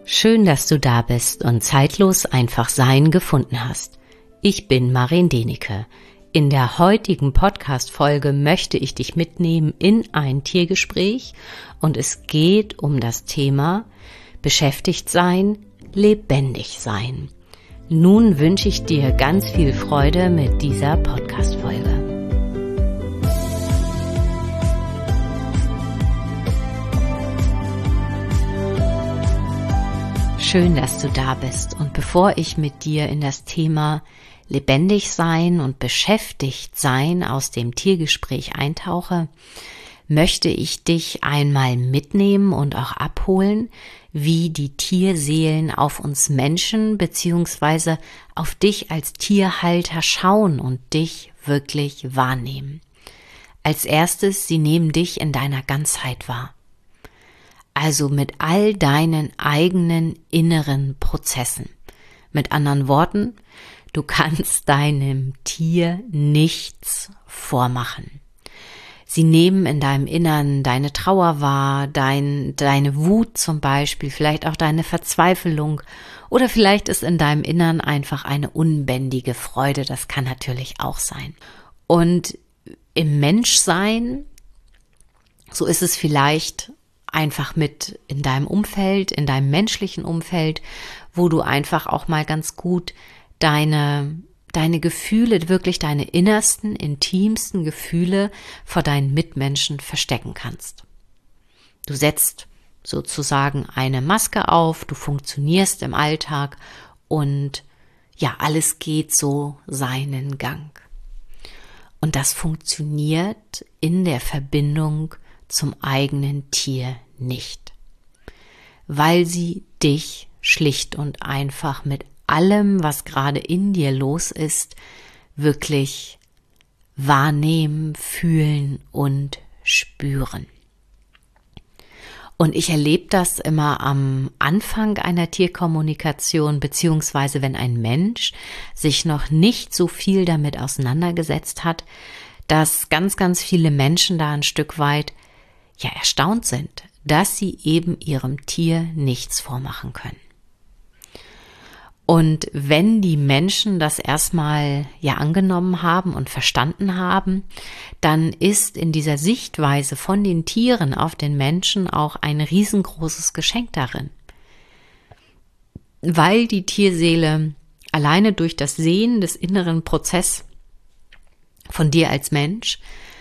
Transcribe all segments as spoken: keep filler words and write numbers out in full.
Schön, dass du da bist und zeitlos einfach Sein gefunden hast. Ich bin Maren Denike. In der heutigen Podcast-Folge möchte ich dich mitnehmen in ein Tiergespräch und es geht um das Thema beschäftigt sein, lebendig sein. Nun wünsche ich dir ganz viel Freude mit dieser Podcast-Folge. Schön, dass du da bist. Und bevor ich mit dir in das Thema lebendig sein und beschäftigt sein aus dem Tiergespräch eintauche, möchte ich dich einmal mitnehmen und auch abholen, wie die Tierseelen auf uns Menschen bzw. auf dich als Tierhalter schauen und dich wirklich wahrnehmen. Als erstes, sie nehmen dich in deiner Ganzheit wahr. Also mit all deinen eigenen inneren Prozessen. Mit anderen Worten, du kannst deinem Tier nichts vormachen. Sie nehmen in deinem Innern deine Trauer wahr, dein, deine Wut zum Beispiel, vielleicht auch deine Verzweiflung oder vielleicht ist in deinem Innern einfach eine unbändige Freude, das kann natürlich auch sein. Und im Menschsein, so ist es vielleicht einfach mit in deinem Umfeld, in deinem menschlichen Umfeld, wo du einfach auch mal ganz gut deine, deine Gefühle, wirklich deine innersten, intimsten Gefühle vor deinen Mitmenschen verstecken kannst. Du setzt sozusagen eine Maske auf, du funktionierst im Alltag und ja, alles geht so seinen Gang. Und das funktioniert in der Verbindung zum eigenen Tier nicht, weil sie dich schlicht und einfach mit allem, was gerade in dir los ist, wirklich wahrnehmen, fühlen und spüren. Und ich erlebe das immer am Anfang einer Tierkommunikation, beziehungsweise wenn ein Mensch sich noch nicht so viel damit auseinandergesetzt hat, dass ganz, ganz viele Menschen da ein Stück weit ja erstaunt sind, dass sie eben ihrem Tier nichts vormachen können. Und wenn die Menschen das erstmal ja angenommen haben und verstanden haben, dann ist in dieser Sichtweise von den Tieren auf den Menschen auch ein riesengroßes Geschenk darin. Weil die Tierseele alleine durch das Sehen des inneren Prozesses von dir als Mensch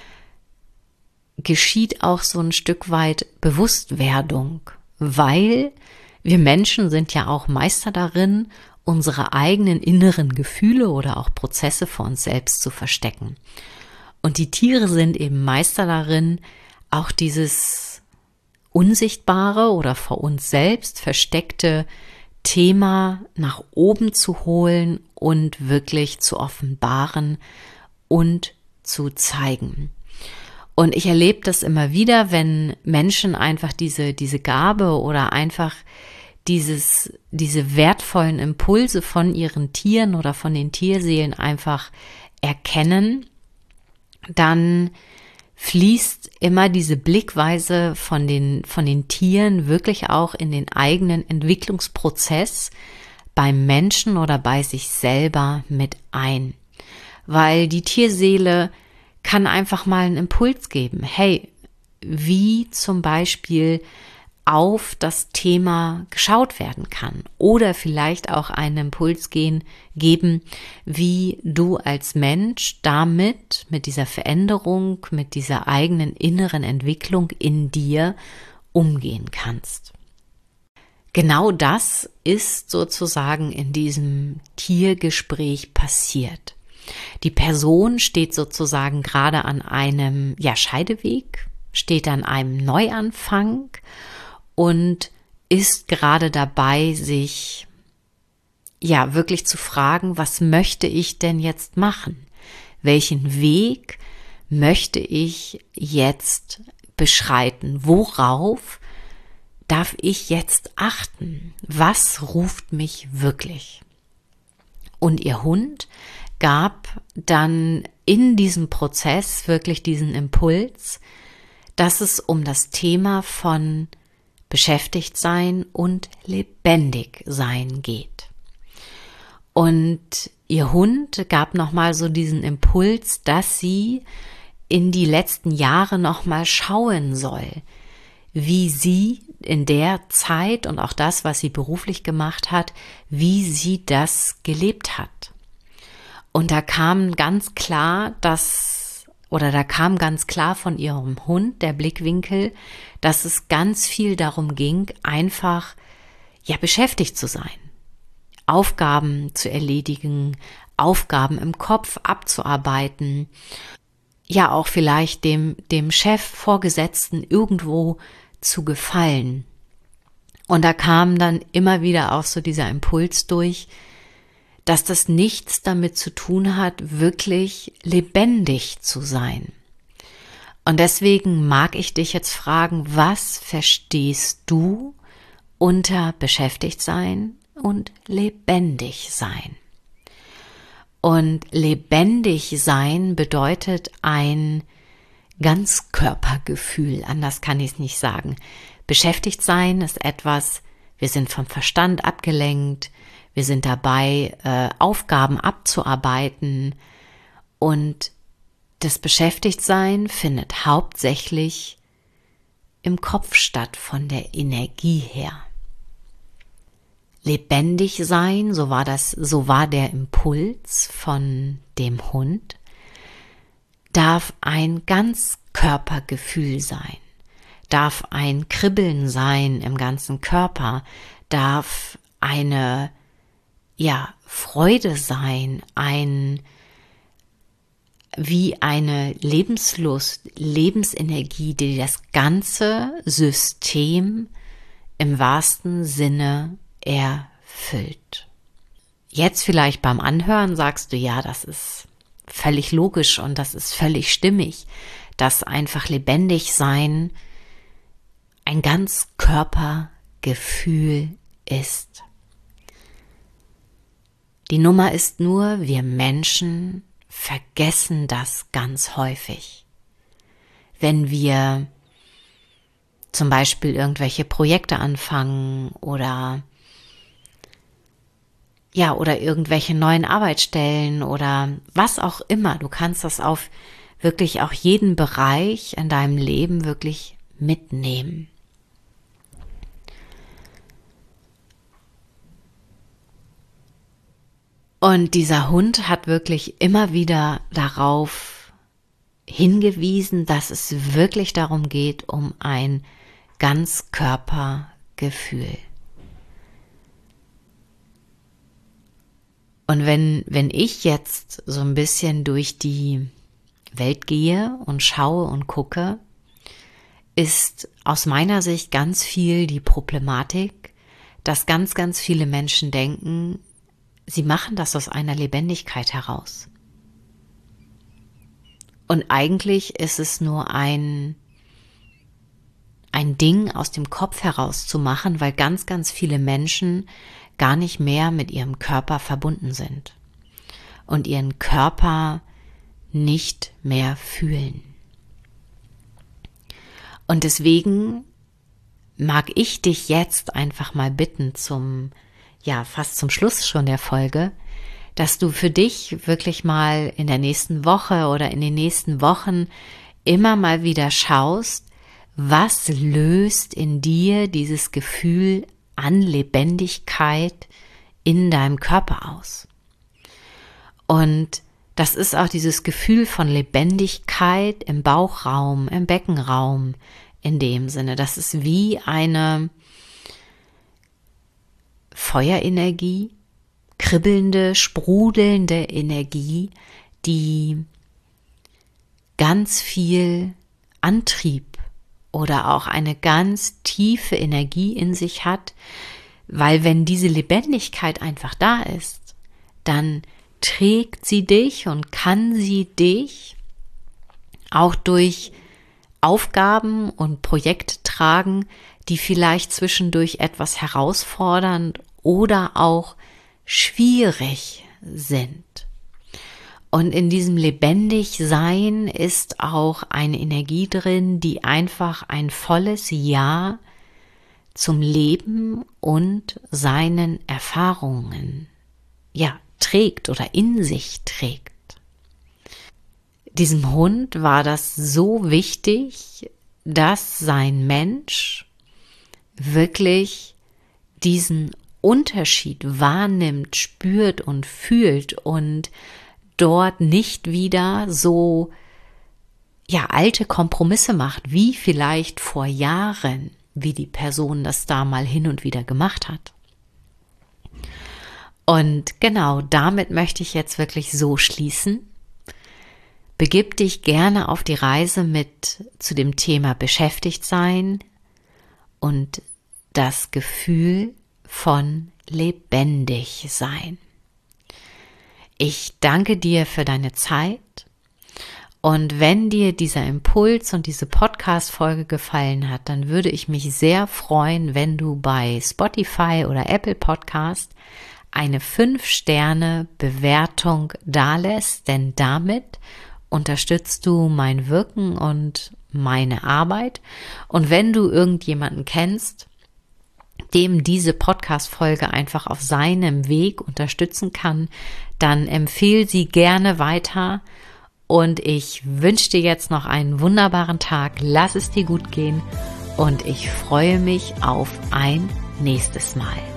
geschieht auch so ein Stück weit Bewusstwerdung, weil wir Menschen sind ja auch Meister darin, unsere eigenen inneren Gefühle oder auch Prozesse vor uns selbst zu verstecken. Und die Tiere sind eben Meister darin, auch dieses unsichtbare oder vor uns selbst versteckte Thema nach oben zu holen und wirklich zu offenbaren und zu zeigen. Und ich erlebe das immer wieder, wenn Menschen einfach diese, diese Gabe oder einfach dieses, diese wertvollen Impulse von ihren Tieren oder von den Tierseelen einfach erkennen, dann fließt immer diese Blickweise von den, von den Tieren wirklich auch in den eigenen Entwicklungsprozess beim Menschen oder bei sich selber mit ein. Weil die Tierseele kann einfach mal einen Impuls geben. Hey, wie zum Beispiel auf das Thema geschaut werden kann. Oder vielleicht auch einen Impuls gehen, geben, wie du als Mensch damit, mit dieser Veränderung, mit dieser eigenen inneren Entwicklung in dir umgehen kannst. Genau das ist sozusagen in diesem Tiergespräch passiert. Die Person steht sozusagen gerade an einem ja, Scheideweg, steht an einem Neuanfang und ist gerade dabei, sich ja wirklich zu fragen, was möchte ich denn jetzt machen? Welchen Weg möchte ich jetzt beschreiten? Worauf darf ich jetzt achten? Was ruft mich wirklich? Und ihr Hund gab dann in diesem Prozess wirklich diesen Impuls, dass es um das Thema von beschäftigt sein und lebendig sein geht. Und ihr Hund gab nochmal so diesen Impuls, dass sie in die letzten Jahre nochmal schauen soll, wie sie in der Zeit und auch das, was sie beruflich gemacht hat, wie sie das gelebt hat. Und da kam ganz klar, dass, oder da kam ganz klar von ihrem Hund der Blickwinkel, dass es ganz viel darum ging, einfach, ja, beschäftigt zu sein. Aufgaben zu erledigen, Aufgaben im Kopf abzuarbeiten, ja auch vielleicht dem, dem Chef, Vorgesetzten irgendwo zu gefallen. Und da kam dann immer wieder auch so dieser Impuls durch, dass das nichts damit zu tun hat, wirklich lebendig zu sein. Und deswegen mag ich dich jetzt fragen, was verstehst du unter beschäftigt sein und lebendig sein? Und lebendig sein bedeutet ein Ganzkörpergefühl, anders kann ich es nicht sagen. Beschäftigt sein ist etwas, wir sind vom Verstand abgelenkt, wir sind dabei, äh, Aufgaben abzuarbeiten, und das Beschäftigtsein findet hauptsächlich im Kopf statt, von der Energie her. Lebendig sein, so war das, so war der Impuls von dem Hund, darf ein Ganzkörpergefühl sein, darf ein Kribbeln sein im ganzen Körper, darf eine, ja, Freude sein, ein, wie eine Lebenslust, Lebensenergie, die das ganze System im wahrsten Sinne erfüllt. Jetzt vielleicht beim Anhören sagst du, ja, das ist völlig logisch und das ist völlig stimmig, dass einfach lebendig sein ein Ganzkörpergefühl ist. Die Nummer ist nur, wir Menschen vergessen das ganz häufig. Wenn wir zum Beispiel irgendwelche Projekte anfangen oder ja, oder irgendwelche neuen Arbeitsstellen oder was auch immer. Du kannst das auf wirklich auch jeden Bereich in deinem Leben wirklich mitnehmen. Und dieser Hund hat wirklich immer wieder darauf hingewiesen, dass es wirklich darum geht, um ein Ganzkörpergefühl. Und wenn, wenn ich jetzt so ein bisschen durch die Welt gehe und schaue und gucke, ist aus meiner Sicht ganz viel die Problematik, dass ganz, ganz viele Menschen denken, sie machen das aus einer Lebendigkeit heraus. Und eigentlich ist es nur ein, ein Ding aus dem Kopf heraus zu machen, weil ganz, ganz viele Menschen gar nicht mehr mit ihrem Körper verbunden sind und ihren Körper nicht mehr fühlen. Und deswegen mag ich dich jetzt einfach mal bitten zum, ja, fast zum Schluss schon der Folge, dass du für dich wirklich mal in der nächsten Woche oder in den nächsten Wochen immer mal wieder schaust, was löst in dir dieses Gefühl an Lebendigkeit in deinem Körper aus. Und das ist auch dieses Gefühl von Lebendigkeit im Bauchraum, im Beckenraum in dem Sinne. Das ist wie eine Feuerenergie, kribbelnde, sprudelnde Energie, die ganz viel Antrieb oder auch eine ganz tiefe Energie in sich hat, weil wenn diese Lebendigkeit einfach da ist, dann trägt sie dich und kann sie dich auch durch Aufgaben und Projekte tragen, die vielleicht zwischendurch etwas herausfordernd oder auch schwierig sind. Und in diesem Lebendigsein ist auch eine Energie drin, die einfach ein volles Ja zum Leben und seinen Erfahrungen, ja, trägt oder in sich trägt. Diesem Hund war das so wichtig, dass sein Mensch wirklich diesen Unterschied wahrnimmt, spürt und fühlt und dort nicht wieder so ja alte Kompromisse macht, wie vielleicht vor Jahren, wie die Person das da mal hin und wieder gemacht hat. Und genau damit möchte ich jetzt wirklich so schließen. Begib dich gerne auf die Reise mit zu dem Thema beschäftigt sein und das Gefühl von lebendig sein. Ich danke dir für deine Zeit und wenn dir dieser Impuls und diese Podcast-Folge gefallen hat, dann würde ich mich sehr freuen, wenn du bei Spotify oder Apple Podcast eine fünf Sterne Bewertung dalässt, denn damit unterstützt du mein Wirken und meine Arbeit. Und wenn du irgendjemanden kennst, dem diese Podcast-Folge einfach auf seinem Weg unterstützen kann, dann empfehle sie gerne weiter. Und ich wünsche dir jetzt noch einen wunderbaren Tag. Lass es dir gut gehen und ich freue mich auf ein nächstes Mal.